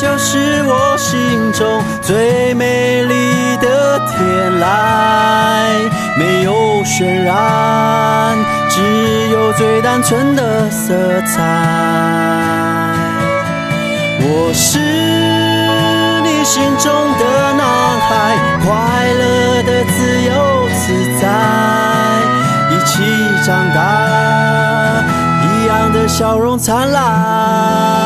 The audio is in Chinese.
就是我心中最美丽的天籁，没有渲染，只有最单纯的色彩。我是你心中的男孩，快乐的自由自在，一起长大，一样的笑容灿烂。